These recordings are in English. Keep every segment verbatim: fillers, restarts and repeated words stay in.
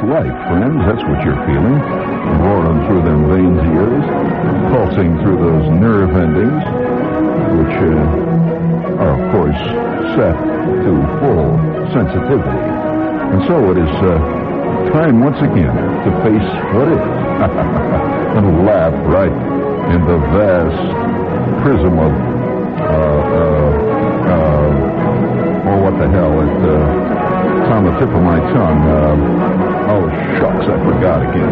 life, friends. That's what you're feeling. Roaring through them veins of yours, pulsing through those nerve endings, which uh, are, of course, set to full sensitivity. And so it is uh, time once again to face what is and laugh right in the vast prism of uh, uh, uh, oh, what the hell, it, uh, it's on the tip of my tongue. Uh, oh, shucks, I forgot again.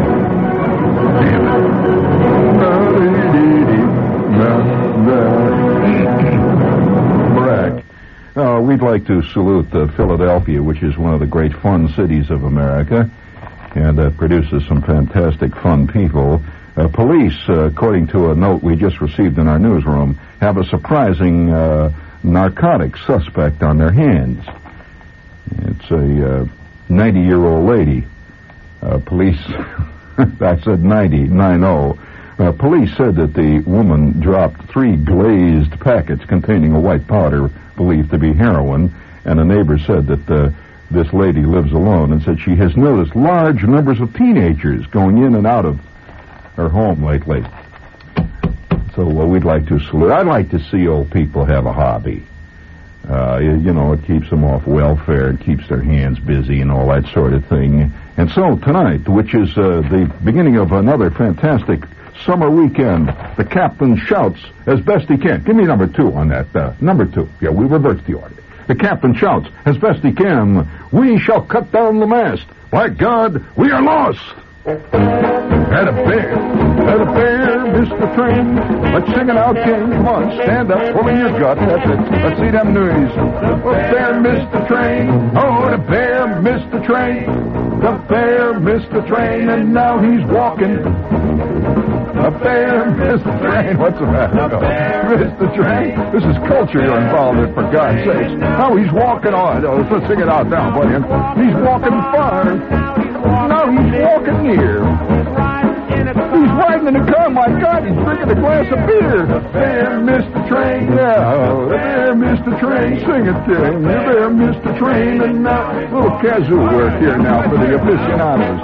Damn it. Brack. Uh, we'd like to salute uh, Philadelphia, which is one of the great fun cities of America, and that uh, produces some fantastic fun people. Uh, police, uh, according to a note we just received in our newsroom, have a surprising uh, narcotic suspect on their hands. It's a ninety-year-old uh, lady. Uh, police, I said ninety, nine oh. Uh, police said that the woman dropped three glazed packets containing a white powder believed to be heroin, and a neighbor said that uh, this lady lives alone and said she has noticed large numbers of teenagers going in and out of her home lately. So uh, we'd like to salute. I'd like to see old people have a hobby. Uh, you, you know, it keeps them off welfare, it keeps their hands busy and all that sort of thing. And so tonight, which is uh, the beginning of another fantastic summer weekend, the captain shouts as best he can. Give me number two on that. Uh, number two. Yeah, we reverse the order. The captain shouts as best he can, "We shall cut down the mast. By God, we are lost." Had a bear, had a bear, Mister Train. Let's sing it out, King. Come on, stand up, pull in your gut. That's it. Let's see them knees. The bear, Mister Train. Oh, the bear, Mister Train. The bear, Mister Train, and now he's walking. The bear, Mister Train. What's the matter? Mister Train. This is culture you're involved in, for God's sakes. Now he's walking on. Oh, let's sing it out now, buddy. He's walking far. Now he's walking near. He's riding in the car. My God, he's drinking a glass of beer. There, Mister Train. Yeah, there, Mister Train. Sing it to him. There, Mister Train. And now, a little kazoo work here now for the aficionados.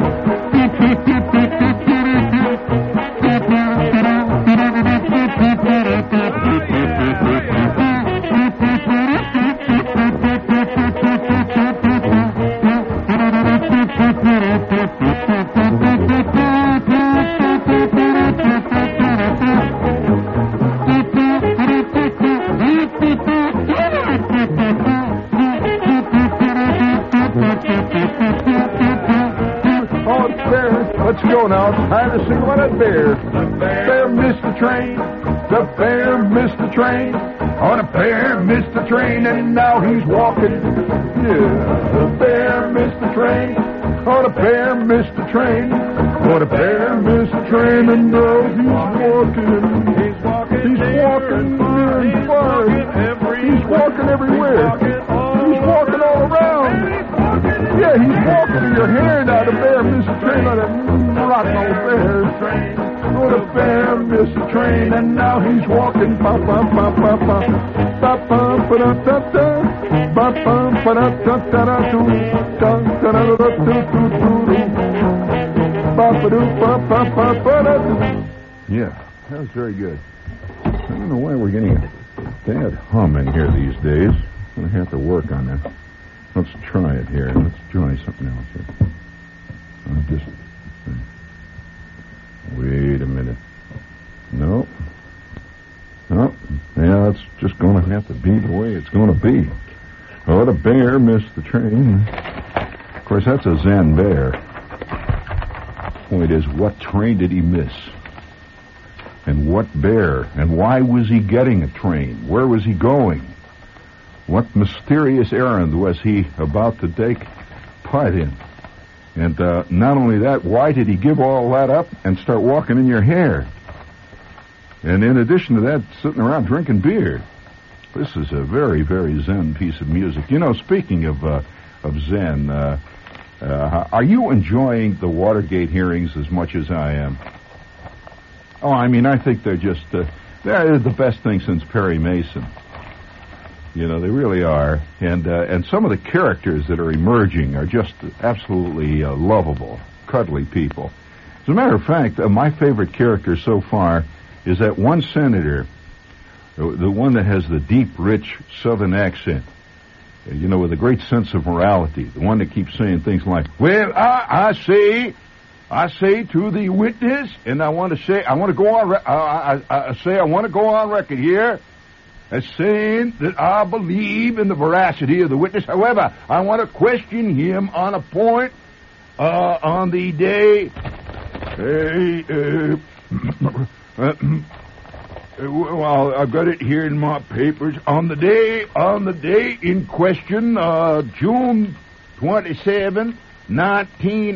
Let's go now. It's time to sing about that bear. The bear missed the train. The bear missed the train. On a bear missed the train, and now he's walking. Yeah. The bear missed the train. On a bear missed the train. On a bear missed the train, and now he's walking. He's walking. He's walking near and far. He's walking everywhere. He's walking all around. Yeah, he's walking in your hair now. The bear missed the train on a rotten old bear train. Oh, the bear missed the train, and now he's walking. Ba ba ba ba ba ba ba ba da da da ba ba ba da da da da do da da da da do do do ba ba do ba ba ba ba da. Yeah, that was very good. I don't know why we're getting a bad hum in here these days. I'm gonna have to work on that. Let's try it here. Let's try something else here. I'll just... Wait a minute. No. No. Yeah, it's just going to have to be the way it's going to be. Oh, the bear missed the train. Of course, that's a Zen bear. Point is, what train did he miss? And what bear? And why was he getting a train? Where was he going? What mysterious errand was he about to take part in? And uh, not only that, why did he give all that up and start walking in your hair? And in addition to that, sitting around drinking beer. This is a very, very Zen piece of music. You know, speaking of uh, of Zen, uh, uh, are you enjoying the Watergate hearings as much as I am? Oh, I mean, I think they're just, uh, they're the best thing since Perry Mason. You know, they really are. And uh, and some of the characters that are emerging are just absolutely uh, lovable, cuddly people. As a matter of fact, uh, my favorite character so far is that one senator, the, the one that has the deep, rich Southern accent, uh, you know, with a great sense of morality, the one that keeps saying things like, well, I, I say... I say to the witness, and I want to say, I want to go on, re- I, I, I say, I want to go on record here as saying that I believe in the veracity of the witness. However, I want to question him on a point uh, on the day. Uh, uh, well, I've got it here in my papers. On the day, on the day in question, uh, June twenty-seventh. nineteen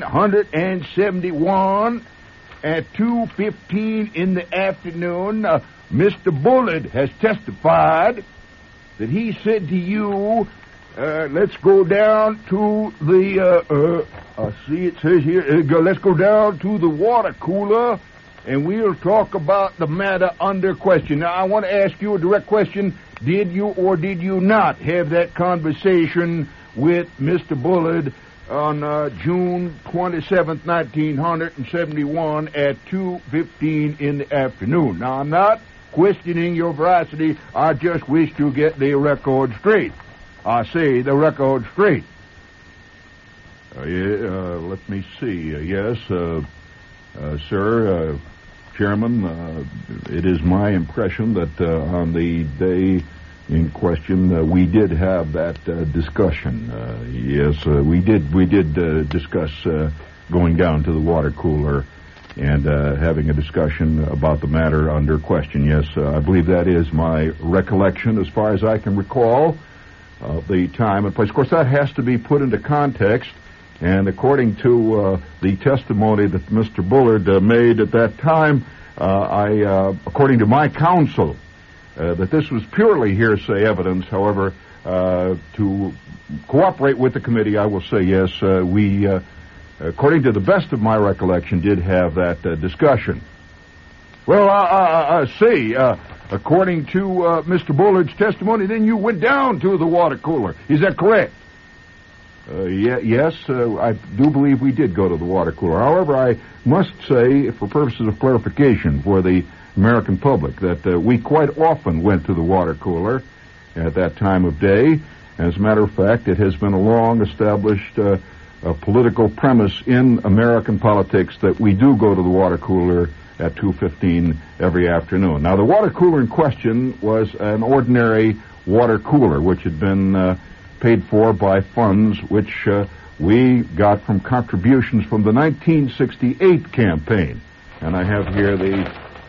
seventy-one at two fifteen in the afternoon, uh, Mister Bullard has testified that he said to you, uh, let's go down to the, uh, uh, I see it says here, uh, go, let's go down to the water cooler and we'll talk about the matter under question. Now, I want to ask you a direct question. Did you or did you not have that conversation with Mister Bullard on uh, June twenty-seventh, nineteen seventy-one at two fifteen in the afternoon? Now, I'm not questioning your veracity. I just wish to get the record straight. I say the record straight. Uh, yeah, uh, let me see. Uh, yes, uh, uh, sir, uh, Chairman, uh, it is my impression that uh, on the day in question, uh, we did have that uh, discussion. Uh, yes, uh, we did. We did uh, discuss uh, going down to the water cooler and uh, having a discussion about the matter under question. Yes, uh, I believe that is my recollection, as far as I can recall, of the time and place. Of course, that has to be put into context. And according to uh, the testimony that Mister Bullard uh, made at that time, uh, I, uh, according to my counsel, Uh, that this was purely hearsay evidence. However, uh, to cooperate with the committee, I will say yes, uh, we, uh, according to the best of my recollection, did have that uh, discussion. Well, I, I, I see, uh, according to uh, Mister Bullard's testimony, then you went down to the water cooler. Is that correct? Uh, yeah, yes, uh, I do believe we did go to the water cooler. However, I must say, for purposes of clarification for the American public, that uh, we quite often went to the water cooler at that time of day. As a matter of fact, it has been a long-established uh, uh, political premise in American politics that we do go to the water cooler at two fifteen every afternoon. Now, the water cooler in question was an ordinary water cooler, which had been uh, paid for by funds which uh, we got from contributions from the nineteen sixty-eight campaign. And I have here the...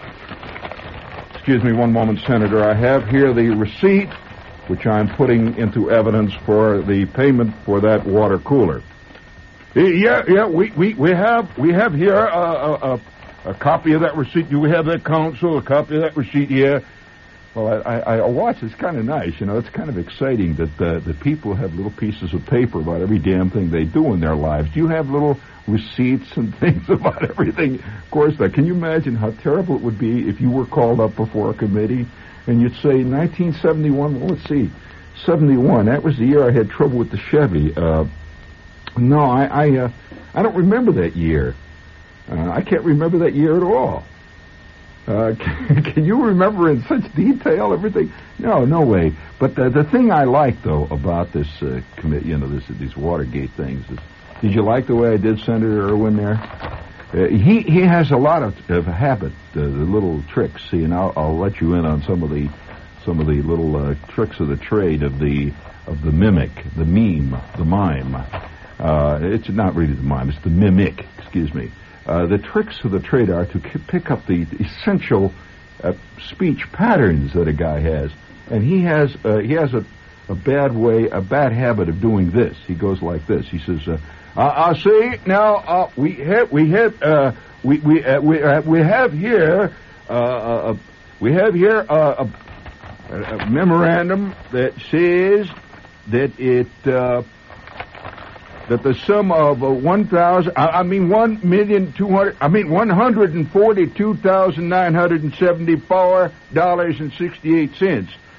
Excuse me one moment, Senator. I have here the receipt, which I'm putting into evidence for the payment for that water cooler. Yeah, yeah, we, we, we have we have here a, a, a copy of that receipt. Do we have that, counsel? A copy of that receipt here? Well, I, I, I watch. It's kind of nice, you know. It's kind of exciting that uh, the people have little pieces of paper about every damn thing they do in their lives. Do you have little receipts and things about everything? Of course not. Can you imagine how terrible it would be if you were called up before a committee and you'd say nineteen seventy-one? Well, let's see, seventy-one. That was the year I had trouble with the Chevy. Uh, no, I I, uh, I don't remember that year. Uh, I can't remember that year at all. Uh, can, can you remember in such detail everything? No, no way. But the, the thing I like, though, about this uh, committee, you know, this, these Watergate things, is, did you like the way I did Senator Irwin there? Uh, he he has a lot of, of habit, uh, the little tricks. See, and I'll, I'll let you in on some of the some of the little uh, tricks of the trade of the of the mimic, the meme, the mime. Uh, it's not really the mime; it's the mimic. Excuse me. Uh, the tricks of the trade are to k- pick up the essential uh, speech patterns that a guy has, and he has uh, he has a, a bad way, a bad habit of doing this. He goes like this. He says, uh, "I see now. Uh, we have we have uh, we we uh, we uh, we have here uh, uh, we have here uh, a, a memorandum that says that it." Uh, That the sum of uh, one thousand, I, I mean one million two hundred, I mean one hundred and forty-two thousand nine hundred and seventy-four dollars and sixty-eight cents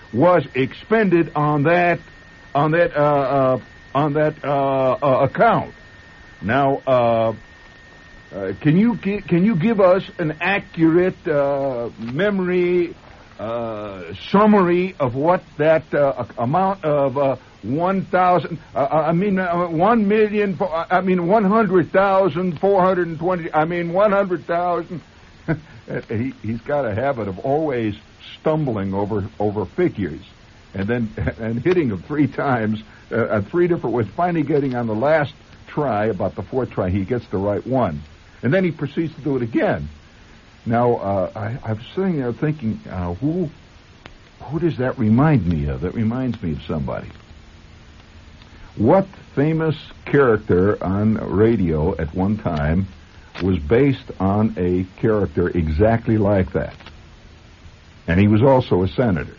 was expended on that on that uh, uh, on that uh, uh, account. Now, uh, uh, can you gi- can you give us an accurate uh, memory uh, summary of what that uh, amount of uh, one thousand? Uh, I mean, uh, one million. I mean, one hundred thousand four hundred and twenty. I mean, one hundred thousand. he, he's got a habit of always stumbling over over figures, and then and hitting them three times, uh, at three different ways. Finally, getting on the last try, about the fourth try, he gets the right one, and then he proceeds to do it again. Now, uh, I, I'm sitting there thinking, uh, who who does that remind me of? That reminds me of somebody. What famous character on radio at one time was based on a character exactly like that? And he was also a senator.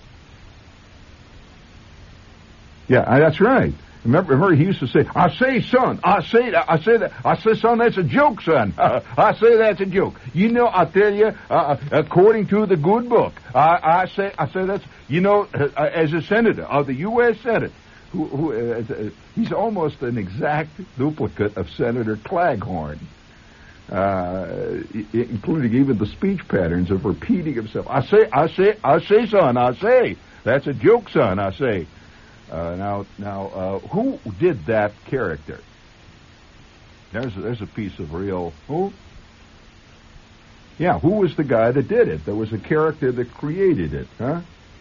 Yeah, that's right. Remember, remember, he used to say, "I say, son, I say, I say that, I say, son, that's a joke, son. I say that's a joke." You know, I tell you, uh, according to the good book, I, I say, I say that's, you know, uh, as a senator of the U S Senate, who, who uh, he's almost an exact duplicate of Senator Claghorn, uh, including even the speech patterns of repeating himself. I say, I say, I say, son, I say, that's a joke, son, I say. Uh, now, now, uh, who did that character? There's a, there's a piece of real who? Yeah, who was the guy that did it? There was a character that created it, huh?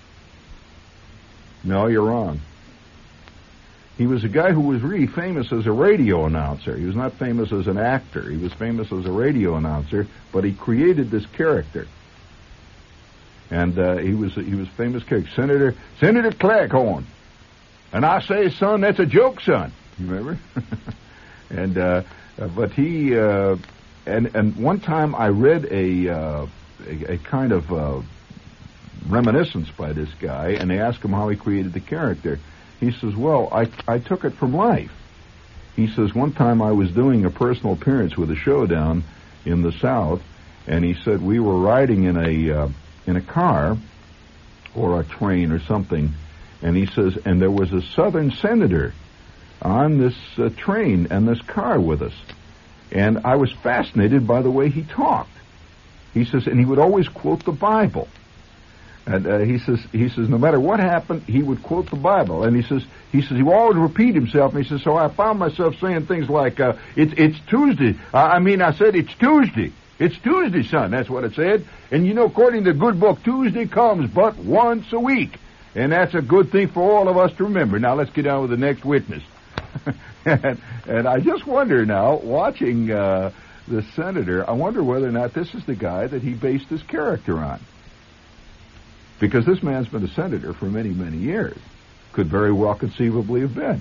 No, you're wrong. He was a guy who was really famous as a radio announcer. He was not famous as an actor. He was famous as a radio announcer, but he created this character. And uh, he was he was famous character, Senator Senator Claghorn. And I say, son, that's a joke, son. You remember? and uh, uh, but he uh, and and one time I read a uh, a, a kind of uh, reminiscence by this guy, and they asked him how he created the character. He says, "Well, I I took it from life." He says, "One time I was doing a personal appearance with a showdown in the South, and he said we were riding in a uh, in a car or a train or something." And he says, and there was a Southern senator on this uh, train and this car with us. And I was fascinated by the way he talked. He says, and he would always quote the Bible. And uh, he says, he says, no matter what happened, he would quote the Bible. And he says, he says, he would always repeat himself. And he says, so I found myself saying things like, uh, it's, it's Tuesday. I, I mean, I said, it's Tuesday. It's Tuesday, son. That's what it said. And you know, according to the good book, Tuesday comes but once a week. And that's a good thing for all of us to remember. Now, let's get on with the next witness. and, and I just wonder now, watching uh, the senator, I wonder whether or not this is the guy that he based his character on. Because this man's been a senator for many, many years. Could very well conceivably have been.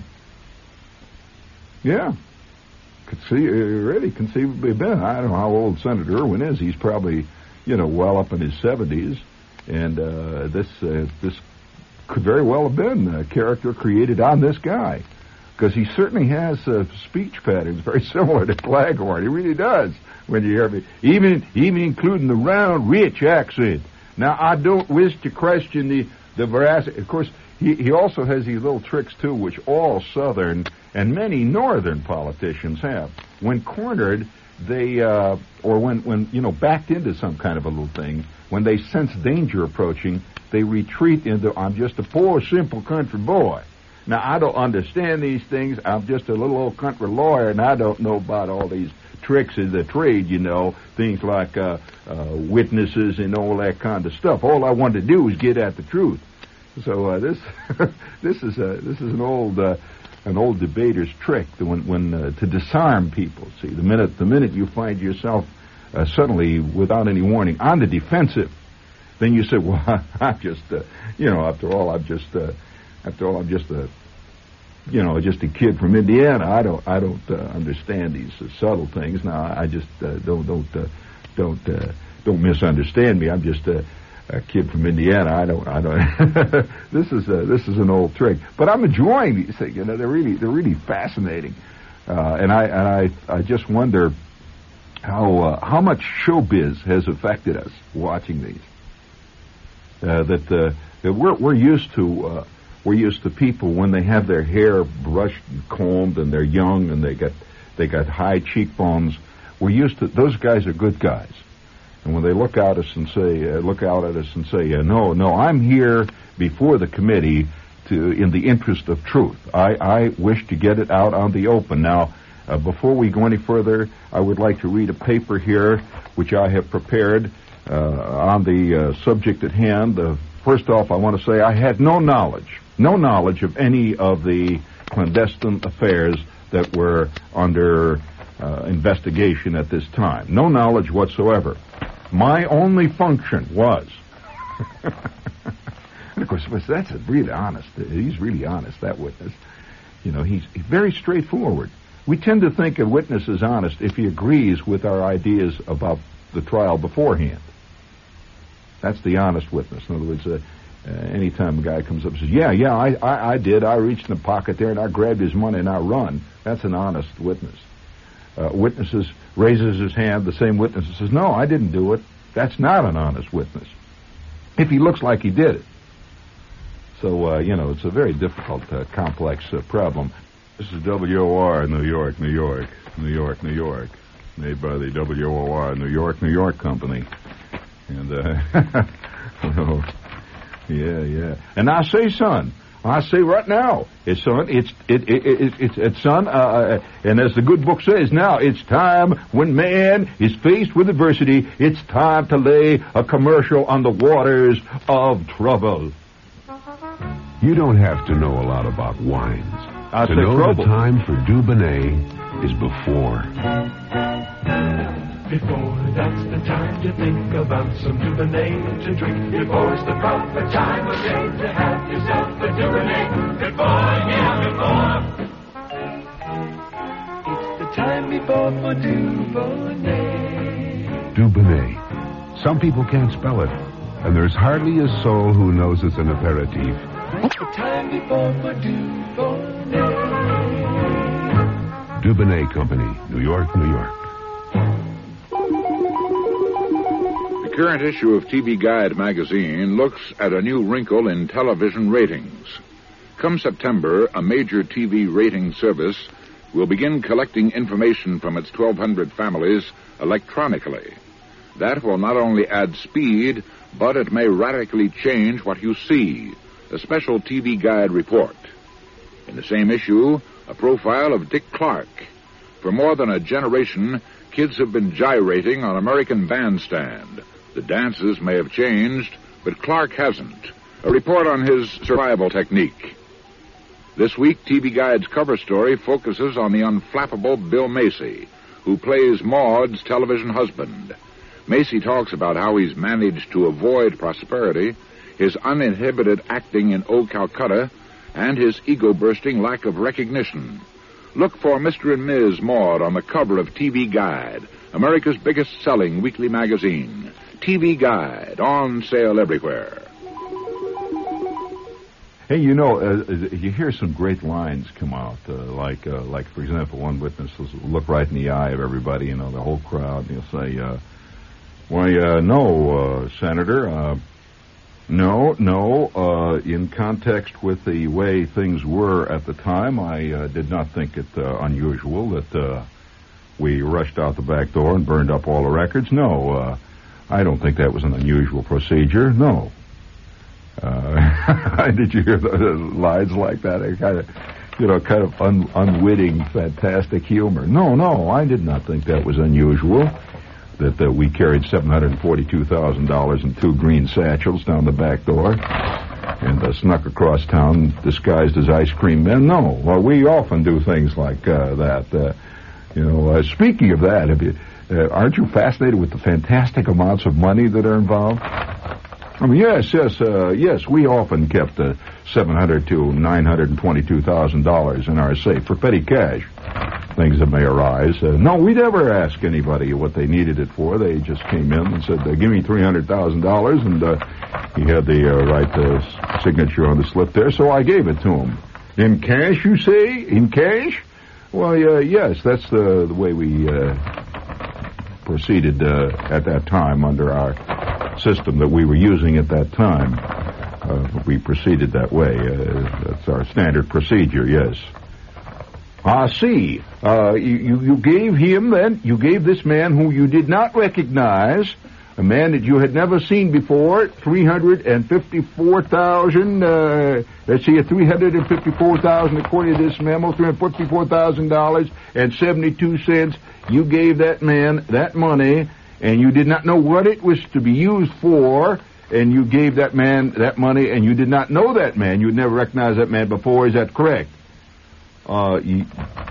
Yeah. Could see, really conceivably have been. I don't know how old Senator Irwin is. He's probably, you know, well up in his seventies. And uh, this uh, this could very well have been a character created on this guy, because he certainly has uh, speech patterns very similar to Claghorn. He really does. When you hear me, even even including the round, rich accent. Now, I don't wish to question the the veracity. Of course, he he also has these little tricks too, which all Southern and many Northern politicians have. When cornered, they uh, or when when you know backed into some kind of a little thing, when they sense danger approaching, they retreat into, I'm just a poor, simple country boy. Now, I don't understand these things. I'm just a little old country lawyer, and I don't know about all these tricks of the trade, you know, things like uh, uh, witnesses and all that kind of stuff. All I wanted to do was get at the truth. So uh, this this is a, this is an old uh, an old debater's trick to when, when uh, to disarm people. See, the minute the minute you find yourself uh, suddenly, without any warning, on the defensive, then you say, well, I'm just, uh, you know, after all, I'm just, uh, after all, I'm just a, you know, just a kid from Indiana. I don't, I don't uh, understand these uh, subtle things. Now, I just uh, don't, don't, uh, don't, uh, don't misunderstand me. I'm just a, a kid from Indiana. I don't, I don't. this is, a, this is an old trick, but I'm enjoying these things. You know, they're really, they're really fascinating, uh, and I, and I, I just wonder how, uh, how much showbiz has affected us watching these. uh, that, uh, that we're we're used to uh, we're used to people when they have their hair brushed and combed and they're young and they got they got high cheekbones. We're used to those guys are good guys, and when they look at us and say uh, look out at us and say uh, no no I'm here before the committee to in the interest of truth. I I wish to get it out on the open now. Uh, before we go any further, I would like to read a paper here which I have prepared uh, on the uh, subject at hand. Uh, first off, I want to say I had no knowledge, no knowledge of any of the clandestine affairs that were under uh, investigation at this time. No knowledge whatsoever. My only function was... and of course, that's a really honest. He's really honest, that witness. You know, he's, he's very straightforward. We tend to think a witness is honest if he agrees with our ideas about the trial beforehand. That's the honest witness. In other words, uh, uh, anytime a guy comes up and says, yeah, yeah, I, I, I did. I reached in the pocket there and I grabbed his money and I run. That's an honest witness. Uh, witnesses raises his hand, the same witness says, no, I didn't do it. That's not an honest witness. If he looks like he did it. So, uh, you know, it's a very difficult, uh, complex uh, problem. This is W O R, New York, New York, New York, New York, made by the W O R, New York, New York Company. And, uh, oh, yeah, yeah. And I say, son, I say right now, it's son, it's, it, it, it, it's, it's, son, uh, and as the good book says now, it's time when man is faced with adversity, it's time to lay a commercial on the waters of trouble. You don't have to know a lot about wines. I to know trouble. The time for Dubonnet is before. Before, that's the time to think about some Dubonnet to drink. Before's the proper time of day to have yourself a Dubonnet. Before, yeah, before. It's the time before for Dubonnet. Dubonnet. Some people can't spell it, and there's hardly a soul who knows it's an aperitif. It's the time before for Dubonnet. Dubonnet Company, New York, New York. The current issue of T V Guide magazine looks at a new wrinkle in television ratings. Come September, a major T V rating service will begin collecting information from its twelve hundred families electronically. That will not only add speed, but it may radically change what you see. A special T V Guide report. In the same issue, a profile of Dick Clark. For more than a generation, kids have been gyrating on American Bandstand. The dances may have changed, but Clark hasn't. A report on his survival technique. This week, T V Guide's cover story focuses on the unflappable Bill Macy, who plays Maud's television husband. Macy talks about how he's managed to avoid prosperity, his uninhibited acting in O Calcutta, and his ego-bursting lack of recognition. Look for Mister and Miz Maud on the cover of T V Guide, America's biggest-selling weekly magazine. T V Guide, on sale everywhere. Hey, you know, uh, you hear some great lines come out, uh, like, uh, like for example, one witness will look right in the eye of everybody, you know, the whole crowd, and he'll say, uh, "Why, uh, no, uh, Senator, uh, no, no. Uh, in context with the way things were at the time, I uh, did not think it uh, unusual that uh, we rushed out the back door and burned up all the records. No, uh, I don't think that was an unusual procedure. No." Uh, did you hear the lines like that? Kind of, you know, kind of un, unwitting, fantastic humor. No, no, I did not think that was unusual. That uh, we carried seven hundred forty-two thousand dollars in two green satchels down the back door and uh, snuck across town disguised as ice cream men. No, well, we often do things like uh, that. Uh, you know, uh, speaking of that, have you, uh, aren't you fascinated with the fantastic amounts of money that are involved? I mean, yes, yes, uh, yes. We often kept uh, seven hundred to nine hundred and twenty-two thousand dollars in our safe for petty cash. Things that may arise. Uh, no, we never ask anybody what they needed it for. They just came in and said, uh, "Give me three hundred thousand dollars," and uh, he had the uh, right uh, signature on the slip there, so I gave it to him. In cash, you say? In cash? Well, uh, yes, that's the, the way we uh, proceeded uh, at that time under our system that we were using at that time. Uh, we proceeded that way. Uh, that's our standard procedure, yes. I see. Uh, you, you gave him then, you gave this man who you did not recognize, a man that you had never seen before, three hundred fifty-four thousand dollars, uh, let's see, three hundred fifty-four thousand dollars according to this memo, three hundred fifty-four thousand dollars and seventy-two cents. You gave that man that money, and you did not know what it was to be used for, and you gave that man that money, and you did not know that man. You had never recognized that man before. Is that correct? Uh, you,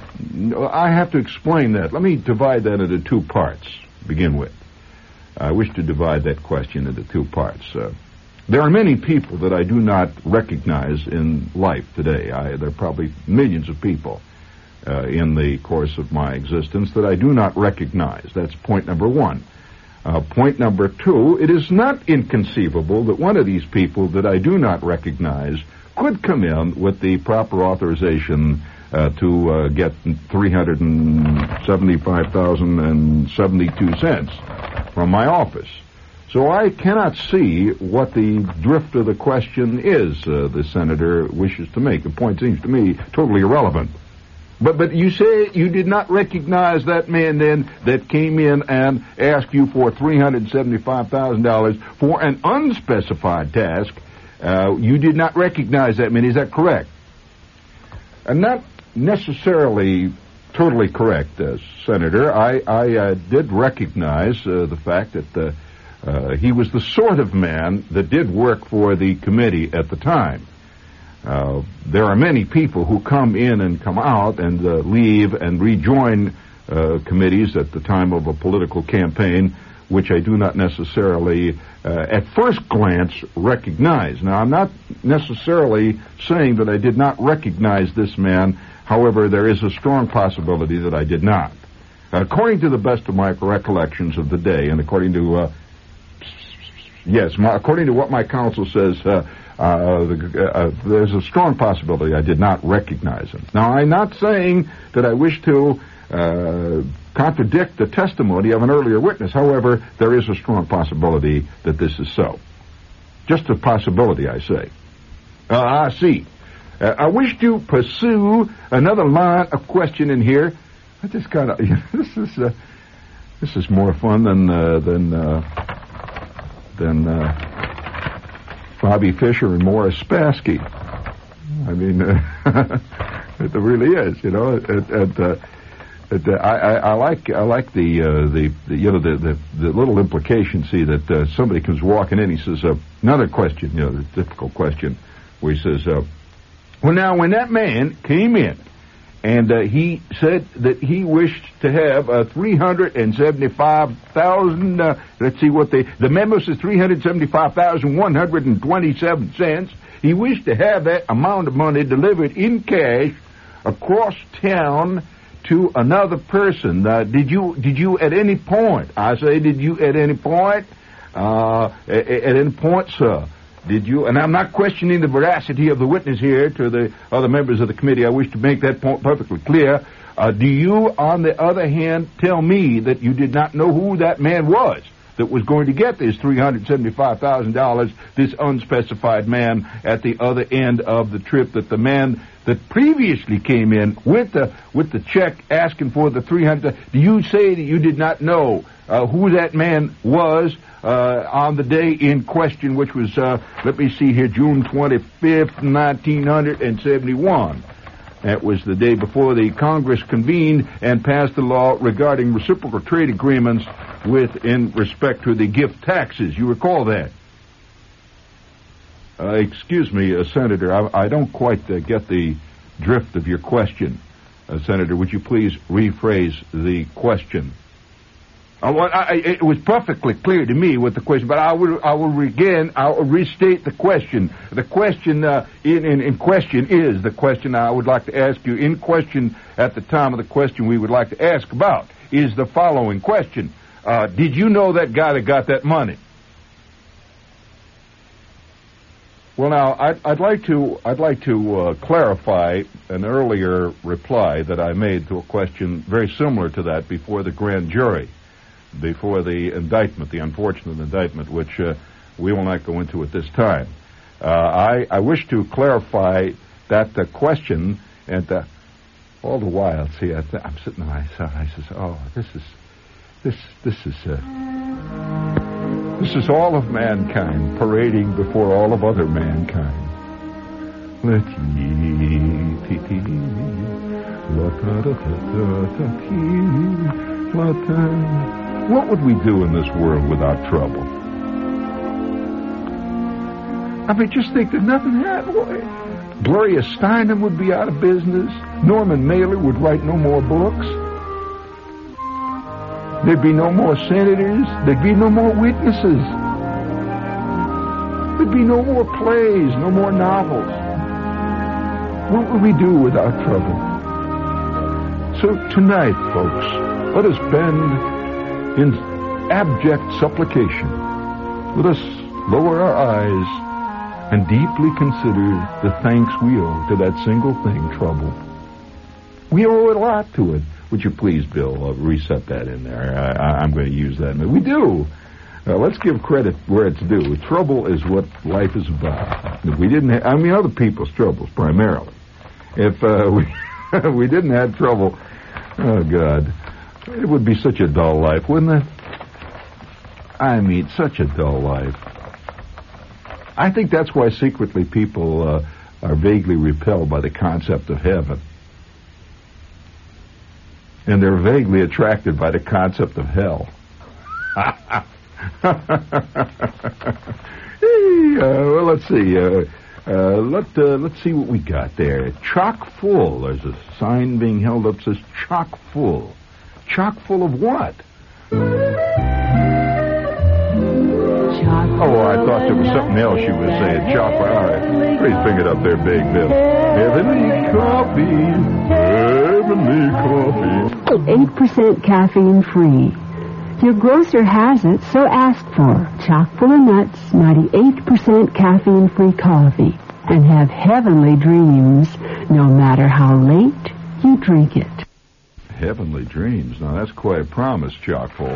I have to explain that. Let me divide that into two parts to begin with. I wish to divide that question into two parts. Uh, there are many people that I do not recognize in life today. I, there are probably millions of people uh, in the course of my existence that I do not recognize. That's point number one. Uh, point number two, it is not inconceivable that one of these people that I do not recognize could come in with the proper authorization uh, to uh, get three hundred seventy-five thousand seventy-two cents from my office. So I cannot see what the drift of the question is uh, the senator wishes to make. The point seems to me totally irrelevant. But but you say you did not recognize that man then that came in and asked you for three hundred seventy-five thousand dollars for an unspecified task. Uh, you did not recognize that man. Is that correct? Uh, not necessarily totally correct, uh, Senator. I, I uh, did recognize uh, the fact that uh, uh, he was the sort of man that did work for the committee at the time. Uh, there are many people who come in and come out and uh, leave and rejoin uh, committees at the time of a political campaign, which I do not necessarily, uh, at first glance, recognize. Now, I'm not necessarily saying that I did not recognize this man. However, there is a strong possibility that I did not. According to the best of my recollections of the day, and according to, uh, yes, my, according to what my counsel says, uh, uh, the, uh, there's a strong possibility I did not recognize him. Now, I'm not saying that I wish to uh, contradict the testimony of an earlier witness. However, there is a strong possibility that this is so. Just a possibility, I say. Uh, I see. Uh, I wish to pursue another line of questioning here. I just kind of, you know, this is uh, this is more fun than uh, than uh, than uh, Bobby Fischer and Morris Spassky. I mean, uh, it really is, you know. It, it, uh, it, uh, I, I, I like I like the, uh, the the you know the the, the little implication. See that uh, somebody comes walking in. He says uh, another question, you know, the difficult question, where he says. Uh, Well, now, when that man came in and uh, he said that he wished to have uh, three hundred seventy-five thousand dollars, uh, let's see what they, the memo says three hundred seventy-five thousand one hundred twenty-seven cents. He wished to have that amount of money delivered in cash across town to another person. Uh, did you, did you at any point, I say, did you at any point, uh, at, at any point, sir, did you, and I'm not questioning the veracity of the witness here to the other members of the committee. I wish to make that point perfectly clear. Uh, do you, on the other hand, tell me that you did not know who that man was that was going to get this three hundred seventy-five thousand dollars, this unspecified man at the other end of the trip, that the man that previously came in with the with the check asking for the three hundred, do you say that you did not know uh, who that man was uh, on the day in question, which was, uh, let me see here, June twenty-fifth, nineteen seventy-one. That was the day before the Congress convened and passed the law regarding reciprocal trade agreements with in respect to the gift taxes. You recall that? Uh, excuse me, uh, Senator, I, I don't quite uh, get the drift of your question. Uh, Senator, would you please rephrase the question? Uh, well, I, it was perfectly clear to me what the question, but I will, I will again, I will restate the question. The question uh, in, in, in question is the question I would like to ask you. In question at the time of the question we would like to ask about is the following question. Uh, did you know that guy that got that money? Well, now, I'd, I'd like to I'd like to uh, clarify an earlier reply that I made to a question very similar to that before the grand jury. before the indictment, the unfortunate indictment, which uh, we will not go into at this time. Uh, I, I wish to clarify that uh, question, and uh, all the while, see, I th- I'm sitting on my side. I says, "Oh, this is, this, this is, uh, this is all of mankind parading before all of other mankind." Let ye, ti ti, la ta ta ta ta ti, la ta. What would we do in this world without trouble? I mean, just think that nothing happened. Gloria Steinem would be out of business. Norman Mailer would write no more books. There'd be no more senators. There'd be no more witnesses. There'd be no more plays, no more novels. What would we do without trouble? So tonight, folks, let us bend in abject supplication. Let us lower our eyes and deeply consider the thanks we owe to that single thing, trouble. We owe a lot to it. Would you please, Bill, uh, reset that in there? I, I'm going to use that. We do. Uh, let's give credit where it's due. Trouble is what life is about. If we didn't ha- I mean, other people's troubles, primarily. If uh, we, we didn't have trouble, oh, God, it would be such a dull life, wouldn't it? I mean, such a dull life. I think that's why secretly people uh, are vaguely repelled by the concept of heaven. And they're vaguely attracted by the concept of hell. hey, uh, well, let's see. Uh, uh, let, uh, let's see what we got there. Chock full. There's a sign being held up that says chock full. Chock full of what? Oh, I thought there was something else you were saying. Chock. All right. Please bring it up there, Big Bill. Heavenly coffee. Heavenly coffee. eight percent caffeine free. Your grocer has it, so ask for chock full of nuts, ninety-eight percent caffeine free coffee. And have heavenly dreams, no matter how late you drink it. Heavenly dreams. Now, that's quite a promise, chock full.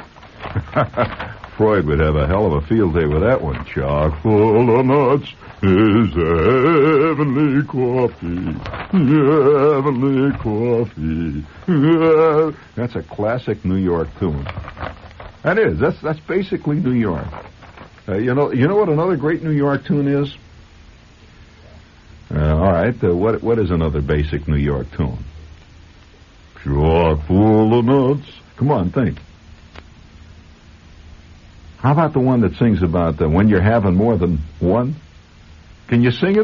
Freud would have a hell of a field day with that one. Chock full of nuts is heavenly coffee. Heavenly coffee. That's a classic New York tune. That is. That's that's basically New York. Uh, you know. You know what another great New York tune is? Uh, all right. Uh, what what is another basic New York tune? Chock full of nuts. Come on, think. How about the one that sings about uh, when you're having more than one? Can you sing it?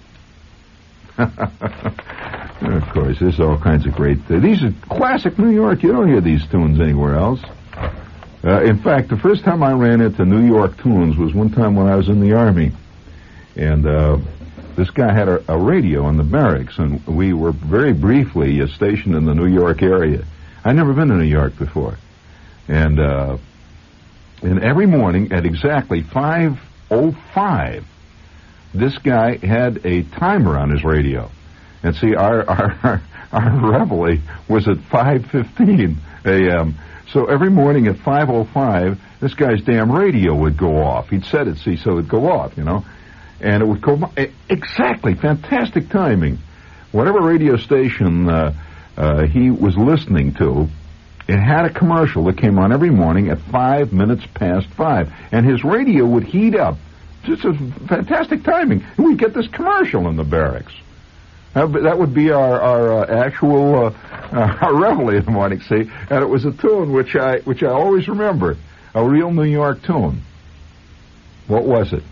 Of course, there's all kinds of great... Uh, these are classic New York. You don't hear these tunes anywhere else. Uh, in fact, the first time I ran into New York tunes was one time when I was in the Army. And uh, this guy had a, a radio in the barracks, and we were very briefly uh, stationed in the New York area. I'd never been to New York before. And... Uh, And every morning at exactly five oh five, this guy had a timer on his radio. And see, our our, our reveille was at five fifteen a.m. So every morning at five oh five, this guy's damn radio would go off. He'd set it, see, so it'd go off, you know. And it would go... Exactly, fantastic timing. Whatever radio station uh, uh, he was listening to, it had a commercial that came on every morning at five minutes past five. And his radio would heat up. Just a fantastic timing. And we'd get this commercial in the barracks. That would be our, our uh, actual uh, uh, our reveille in the morning, see? And it was a tune which I which I always remember. A real New York tune. What was it?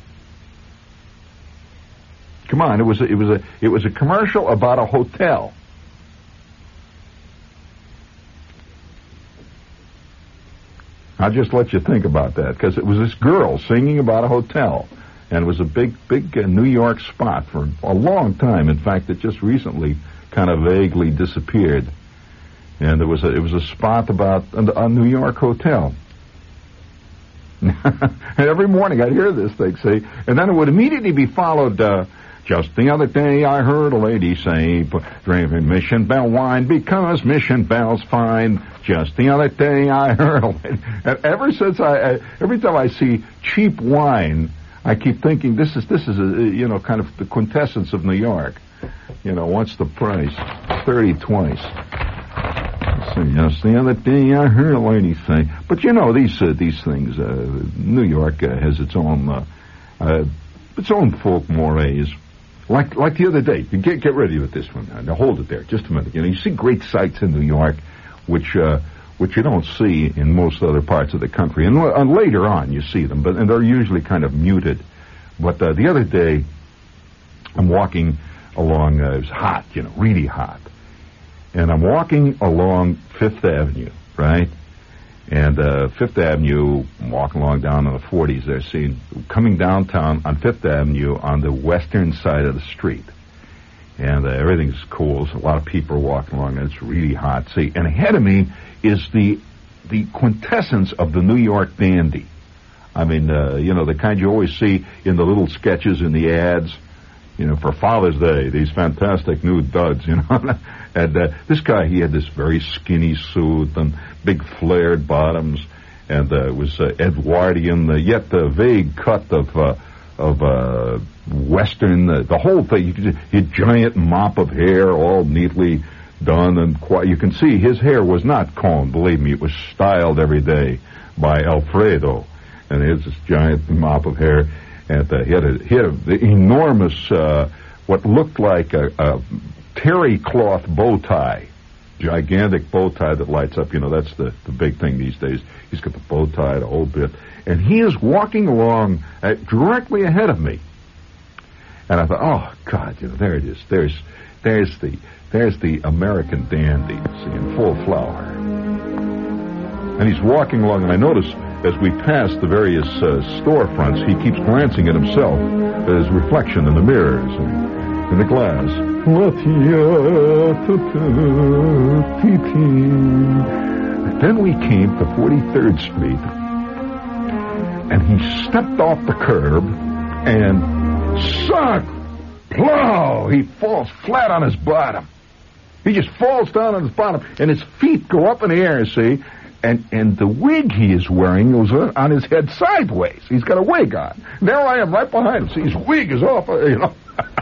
Come on, it was a, it was a it was a commercial about a hotel. I'll just let you think about that, because it was this girl singing about a hotel, and it was a big, big uh, New York spot for a long time. In fact, it just recently kind of vaguely disappeared, and it was a, it was a spot about a, a New York hotel. And every morning I'd hear this thing, see, and then it would immediately be followed uh, Just the other day I heard a lady say, drinking Mission Bell wine because Mission Bell's fine. Just the other day I heard a lady. And ever since I, I, every time I see cheap wine, I keep thinking this is, this is a, you know, kind of the quintessence of New York. You know, what's the price? thirty twice. So, yes, the other day I heard a lady say, but you know, these, uh, these things, uh, New York uh, has its own, uh, uh, its own folk mores. Like like the other day, get get ready with this one. Now hold it there, just a minute. You know, you see great sights in New York, which uh, which you don't see in most other parts of the country. And, and later on, you see them, but and they're usually kind of muted. But uh, the other day, I'm walking along. Uh, it was hot, you know, really hot, and I'm walking along Fifth Avenue, right? And uh, Fifth Avenue, I'm walking along down in the forties there, seeing, coming downtown on Fifth Avenue on the western side of the street. And uh, everything's cool, so a lot of people are walking along, and it's really hot. See, and ahead of me is the the quintessence of the New York dandy. I mean, uh, you know, the kind you always see in the little sketches in the ads, you know, for Father's Day, these fantastic new duds, you know. And uh, this guy, he had this very skinny suit and big flared bottoms, and uh, it was uh, Edwardian, uh, yet the vague cut of uh, of uh, Western, uh, the whole thing. You could, he had giant mop of hair, all neatly done, and quite, you can see his hair was not combed. Believe me, it was styled every day by Alfredo, and he has this giant mop of hair, and uh, he had a he had an enormous, uh, what looked like a, a terry cloth bow tie, gigantic bow tie that lights up. You know, that's the, the big thing these days. He's got the bow tie, the whole bit. And he is walking along uh, directly ahead of me. And I thought, oh, God, you know, there it is. There's there's the there's the American dandy, see, in full flower. And he's walking along, and I notice as we pass the various uh, storefronts, he keeps glancing at himself, his reflection in the mirrors and in the glass. Then we came to forty-third Street, and he stepped off the curb, and suck, plow, he falls flat on his bottom. He just falls down on his bottom, and his feet go up in the air, see, and and the wig he is wearing goes on his head sideways. He's got a wig on. There I am right behind him. See, his wig is off, you know.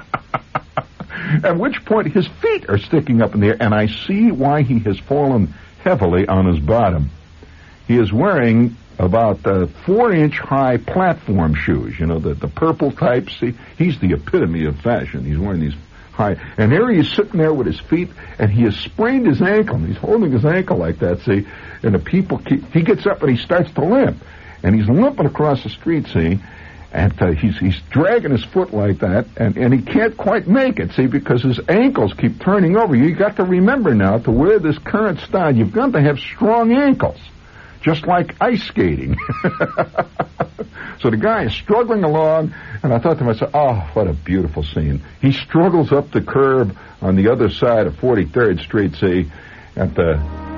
At which point his feet are sticking up in the air, and I see why he has fallen heavily on his bottom. He is wearing about uh, four-inch high platform shoes, you know, the, the purple type. See, he's the epitome of fashion. He's wearing these high, and there he is sitting there with his feet, and he has sprained his ankle. He's holding his ankle like that, see, and the people keep, he gets up and he starts to limp, and he's limping across the street, see, and uh, he's he's dragging his foot like that, and, and he can't quite make it, see, because his ankles keep turning over. You got to remember now, to wear this current style, you've got to have strong ankles, just like ice skating. So the guy is struggling along, and I thought to myself, oh, what a beautiful scene. He struggles up the curb on the other side of forty-third Street, see, and uh,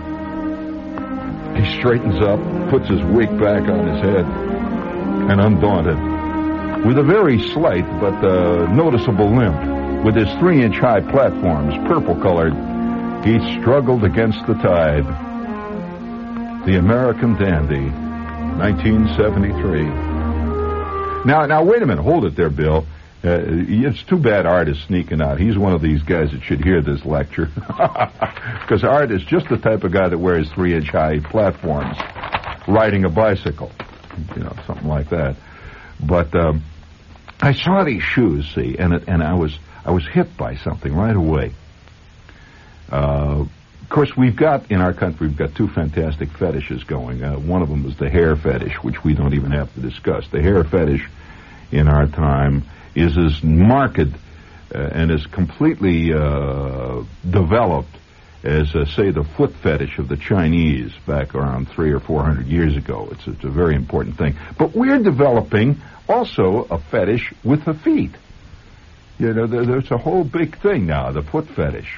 he straightens up, puts his wig back on his head, and undaunted, with a very slight but uh, noticeable limp, with his three-inch high platforms, purple-colored, he struggled against the tide. The American dandy, nineteen seventy-three. Now, now, wait a minute. Hold it there, Bill. Uh, it's too bad Art is sneaking out. He's one of these guys that should hear this lecture. Because Art is just the type of guy that wears three-inch high platforms, riding a bicycle. You know, something like that. But um, I saw these shoes, see, and it, and I was I was hit by something right away. Uh, of course, we've got, in our country, we've got two fantastic fetishes going. Uh, one of them is the hair fetish, which we don't even have to discuss. The hair fetish in our time is as marked uh, and as completely uh, developed as, uh, say, the foot fetish of the Chinese back around three or four hundred years ago. It's, it's a very important thing. But we're developing also a fetish with the feet. You know, there, there's a whole big thing now, the foot fetish.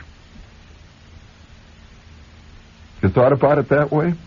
You thought about it that way?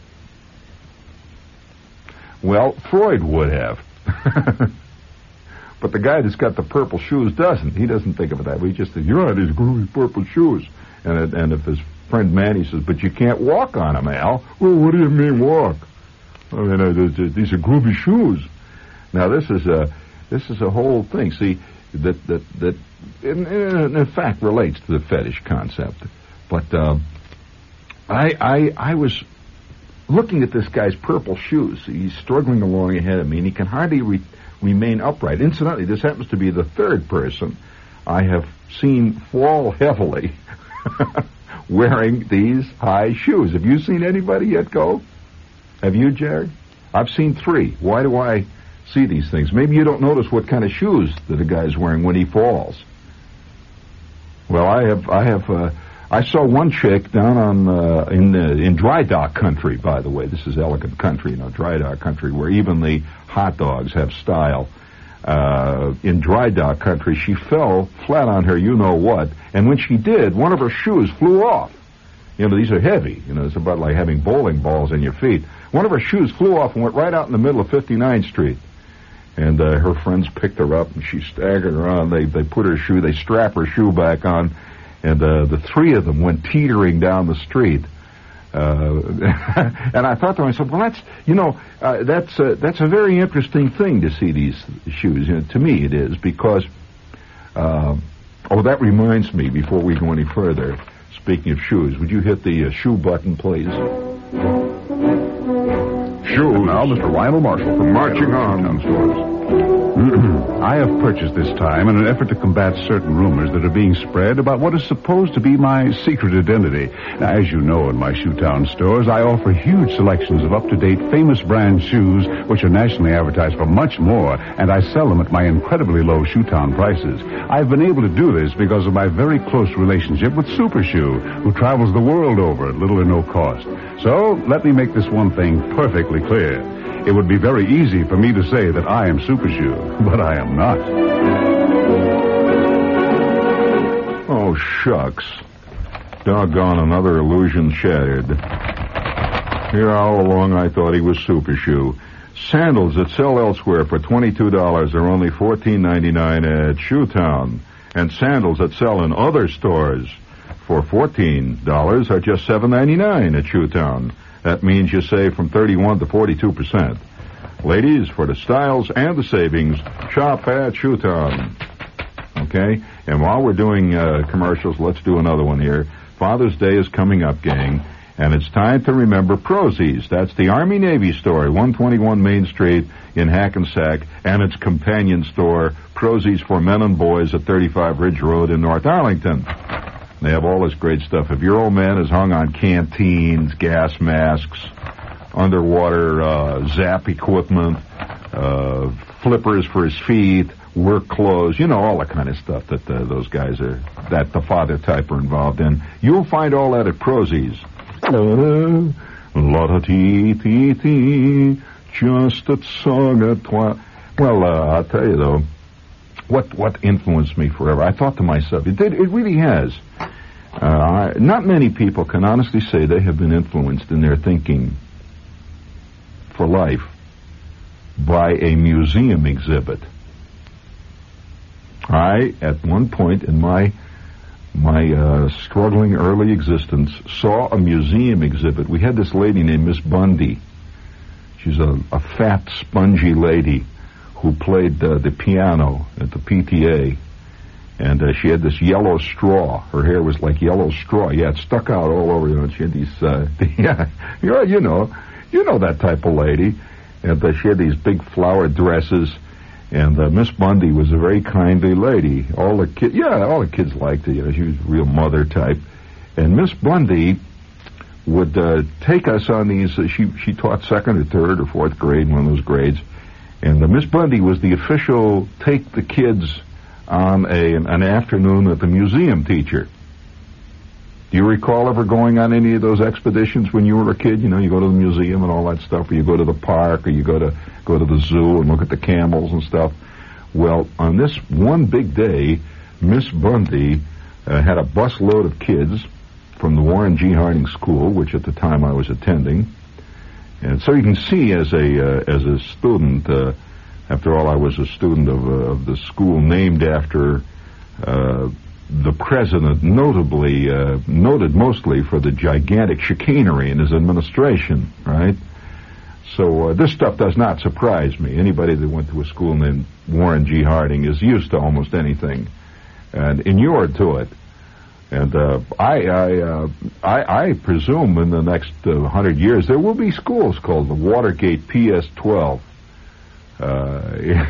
Well, Freud would have. But the guy that's got the purple shoes doesn't. He doesn't think of it that way. He just thinks, you're on these groovy purple shoes. And it, and if his friend Manny says, but you can't walk on them, Al. Well, what do you mean walk? I mean, uh, these are groovy shoes. Now, this is a this is a whole thing. See, that that that in, in, in fact relates to the fetish concept. But uh, I I I was looking at this guy's purple shoes. He's struggling along ahead of me, and he can hardly re- remain upright. Incidentally, this happens to be the third person I have seen fall heavily wearing these high shoes. Have you seen anybody yet go? Have you, Jared? I've seen three. Why do I see these things? Maybe you don't notice what kind of shoes that a guy's wearing when he falls. Well, I have, I have, uh, I saw one chick down on, uh, in, uh, in dry dock country, by the way. This is elegant country, you know, dry dock country, where even the hot dogs have style. Uh, in dry dock country, she fell flat on her you-know-what, and when she did, one of her shoes flew off. You know, these are heavy. You know, it's about like having bowling balls in your feet. One of her shoes flew off and went right out in the middle of fifty-ninth Street. And uh, her friends picked her up, and she staggered around. They they put her shoe, they strap her shoe back on, and uh, the three of them went teetering down the street. Uh, and I thought to myself, well, that's, you know, uh, that's uh, that's a very interesting thing to see these shoes. You know, to me, it is, because, uh, oh, that reminds me, before we go any further, speaking of shoes, would you hit the uh, shoe button, please? Shoes. Now, Mister Lionel Marshall from Marching On. Town Stores. I have purchased this time in an effort to combat certain rumors that are being spread about what is supposed to be my secret identity. Now, as you know, in my Shoetown stores, I offer huge selections of up-to-date famous brand shoes, which are nationally advertised for much more, and I sell them at my incredibly low Shoetown prices. I've been able to do this because of my very close relationship with Super Shoe, who travels the world over at little or no cost. So, let me make this one thing perfectly clear. It would be very easy for me to say that I am Super Shoe, but I am not. Oh, shucks. Doggone, another illusion shattered. Here all along I thought he was Super Shoe. Sandals that sell elsewhere for twenty-two dollars are only fourteen ninety-nine at Shoetown. And sandals that sell in other stores for fourteen dollars are just seven ninety-nine at Shoetown. That means you save from thirty-one to forty-two percent. Ladies, for the styles and the savings, shop at Shoetown. Okay? And while we're doing uh, commercials, let's do another one here. Father's Day is coming up, gang, and it's time to remember Prozie's. That's the Army-Navy store, one twenty-one Main Street in Hackensack, and its companion store, Prozie's for Men and Boys at thirty-five Ridge Road in North Arlington. They have all this great stuff. If your old man is hung on canteens, gas masks, underwater uh, zap equipment, uh, flippers for his feet, work clothes, you know, all the kind of stuff that uh, those guys are, that the father type are involved in, you'll find all that at Prozie's. La-da-tee-tee-tee, just a song at toi. Well, uh, I'll tell you, though, what what influenced me forever, I thought to myself, it did, it really has. Uh, not many people can honestly say they have been influenced in their thinking for life by a museum exhibit. I, at one point in my my uh, struggling early existence, saw a museum exhibit. We had this lady named Miss Bundy. She's a, a fat, spongy lady who played uh, the piano at the P T A. And uh, she had this yellow straw. Her hair was like yellow straw. Yeah, it stuck out all over. You know, she had these, uh, yeah, you know, you know that type of lady. And uh, she had these big flower dresses. And uh, Miss Bundy was a very kindly lady. All the kids, yeah, all the kids liked her. You know, she was a real mother type. And Miss Bundy would uh, take us on these. Uh, she she taught second or third or fourth grade, one of those grades. And uh, Miss Bundy was the official take the kids on a an, an afternoon with the museum teacher. Do you recall ever going on any of those expeditions when you were a kid? You know, you go to the museum and all that stuff, or you go to the park, or you go to go to the zoo and look at the camels and stuff. Well, on this one big day, Miss Bundy uh, had a busload of kids from the Warren G. Harding School, which at the time I was attending. And so you can see, as a uh, as a student, uh, After all, I was a student of, uh, of the school named after uh, the president, notably uh, noted mostly for the gigantic chicanery in his administration, right? So uh, this stuff does not surprise me. Anybody that went to a school named Warren G. Harding is used to almost anything and inured to it. And uh, I, I, uh, I, I presume in the next uh, hundred years there will be schools called the Watergate P S twelve. Uh,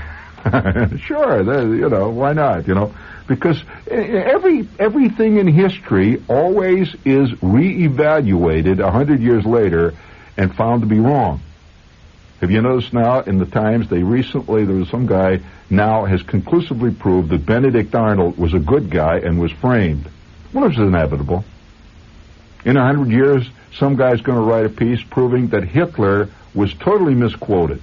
sure, you know, why not? You know, because every everything in history always is reevaluated a hundred years later and found to be wrong. Have you noticed now in the Times, they recently, there was some guy now has conclusively proved that Benedict Arnold was a good guy and was framed. Well, this is inevitable. In a hundred years, some guy's going to write a piece proving that Hitler was totally misquoted.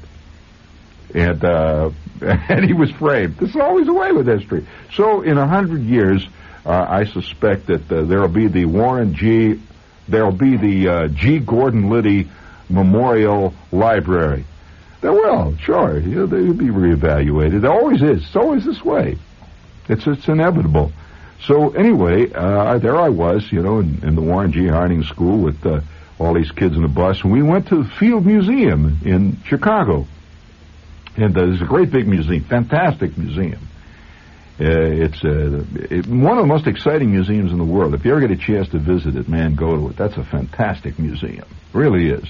And, uh, and he was framed. This is always the way with history. So in a hundred years, uh, I suspect that uh, there'll be the Warren G, there'll be the uh, G. Gordon Liddy Memorial Library. There will, sure. You know, they'll be reevaluated. It always is. It's always this way. It's it's inevitable. So anyway, uh, there I was, you know, in, in the Warren G. Harding School with uh, all these kids in the bus, and we went to the Field Museum in Chicago. And uh, there's a great big museum, fantastic museum. Uh, it's uh, it, one of the most exciting museums in the world. If you ever get a chance to visit it, man, go to it. That's a fantastic museum. It really is.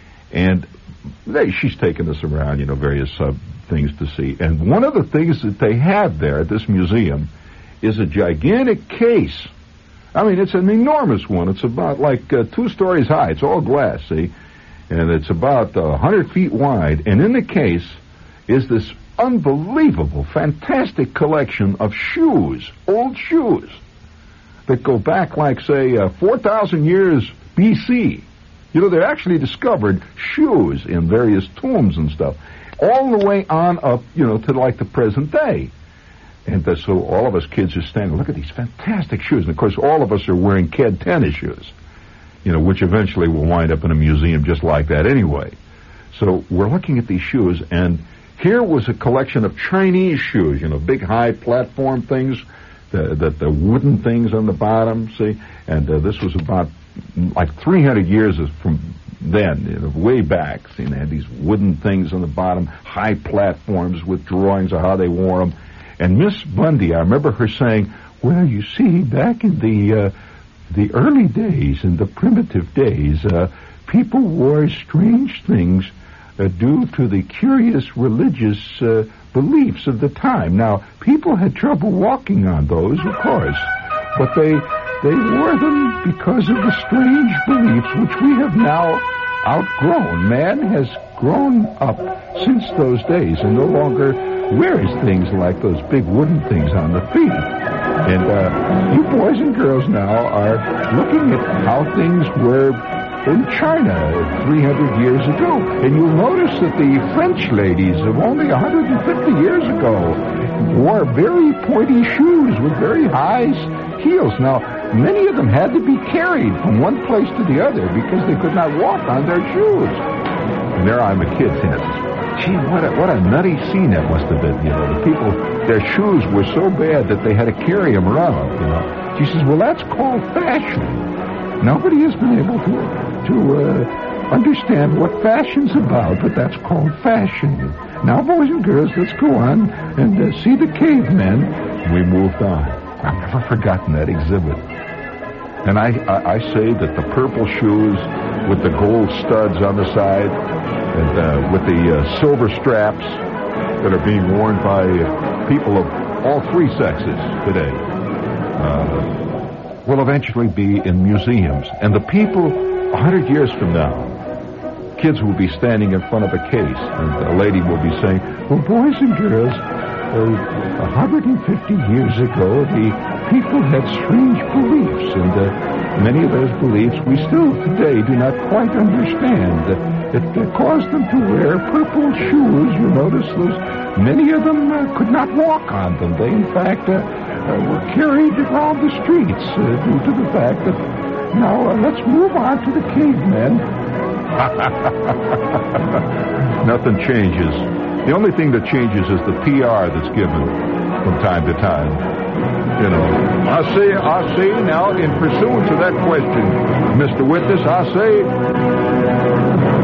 And they, she's taken us around, you know, various uh, things to see. And one of the things that they have there at this museum is a gigantic case. I mean, it's an enormous one. It's about like uh, two stories high. It's all glass, see? And it's about uh, one hundred feet wide. And in the case is this unbelievable, fantastic collection of shoes, old shoes, that go back like, say, uh, four thousand years B C. You know, they actually discovered shoes in various tombs and stuff, all the way on up, you know, to like the present day. And uh, so all of us kids are standing, look at these fantastic shoes. And, of course, all of us are wearing Ked tennis shoes, you know, which eventually will wind up in a museum just like that anyway. So we're looking at these shoes, and here was a collection of Chinese shoes, you know, big high platform things, the, the, the wooden things on the bottom, see? And uh, this was about like three hundred years from then, you know, way back. See, they had these wooden things on the bottom, high platforms with drawings of how they wore them. And Miss Bundy, I remember her saying, well, you see, back in the uh, the early days, in the primitive days, uh, people wore strange things uh, due to the curious religious uh, beliefs of the time. Now, people had trouble walking on those, of course, but they they wore them because of the strange beliefs which we have now outgrown. Man has grown up since those days and no longer wears things like those big wooden things on the feet. And uh, you boys and girls now are looking at how things were in China three hundred years ago. And you'll notice that the French ladies of only one hundred fifty years ago wore very pointy shoes with very high heels. Now, many of them had to be carried from one place to the other because they could not walk on their shoes. And there I'm a kid saying, gee, what a, what a nutty scene that must have been, you know. The people, their shoes were so bad that they had to carry them around, you know. She says, well, that's called fashion. Nobody has been able to to uh, understand what fashion's about, but that's called fashion. Now, boys and girls, let's go on and uh, see the cavemen. We moved on. I've never forgotten that exhibit. And I, I, I say that the purple shoes with the gold studs on the side and uh, with the uh, silver straps that are being worn by people of all three sexes today uh, will eventually be in museums. And the people, a hundred years from now, kids will be standing in front of a case, and a lady will be saying, well, boys and girls, uh, one hundred fifty years ago, the people had strange beliefs, and uh, many of those beliefs we still today do not quite understand. It uh, caused them to wear purple shoes. You notice those, many of them uh, could not walk on them. They, in fact, uh, uh, were carried around the streets uh, due to the fact that, now, uh, let's move on to the cavemen. Nothing changes. The only thing that changes is the P R that's given from time to time. You know, I say, I say now, in pursuance of that question, Mister Witness, I say...